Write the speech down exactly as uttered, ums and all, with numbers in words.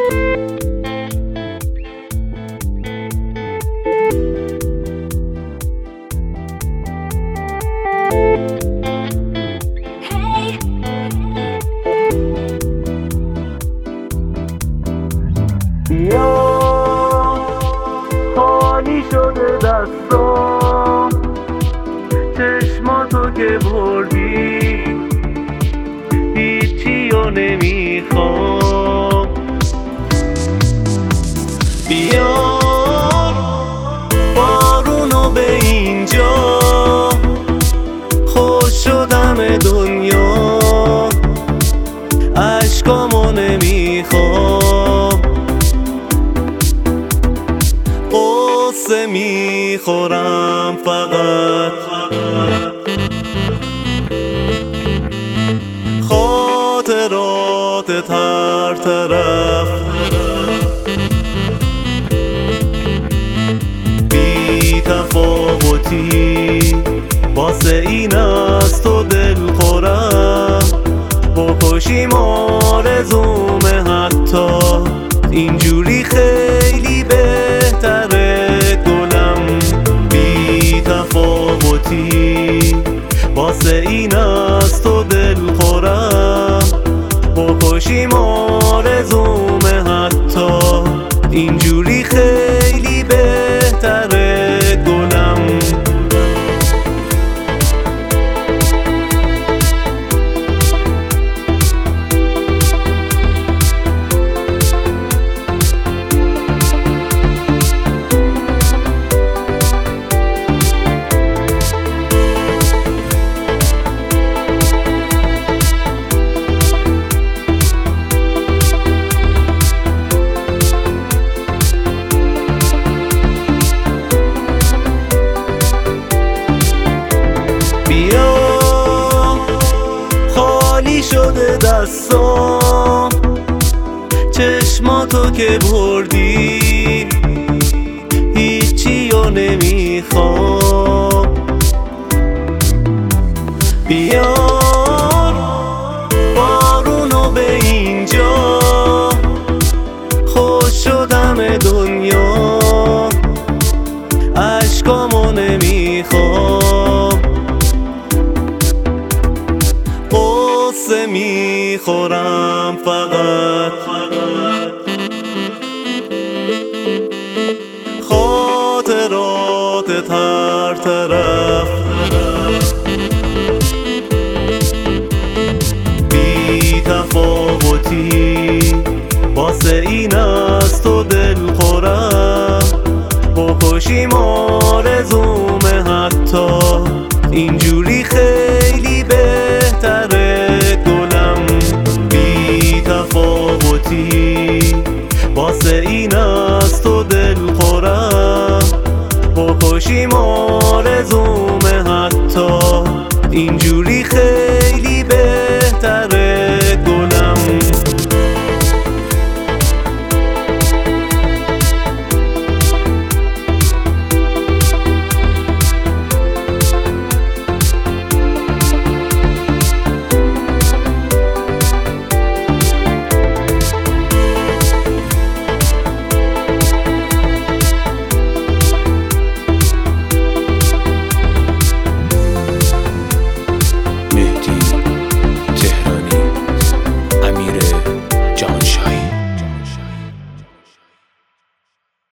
بیا خالی شده دستام، چشماتو که بردی هیچی رو نمیخوام. بیا بارونو به اینجا، خوش شدم دنیا، عشقامو نمیخوام. قصه میخورم فقط، خاطرات هر طرف، بی تفاوتی واسه این از تو دل خورم. بکشیم آرزومه حتی اینجوری خیلی بهتره گلم. بی تفاوتی واسه این از تو دل خورم. بکشیم آرزومه حتی اینجوری خیلی بهتره گلم. بیا خالی شده دستام، چشماتو که بردی هیچی رو نمیخوام. بیار بارونو به اینجا، خوش شدم دنیا، عشقامو نمیخوام. قصه میخورم فقط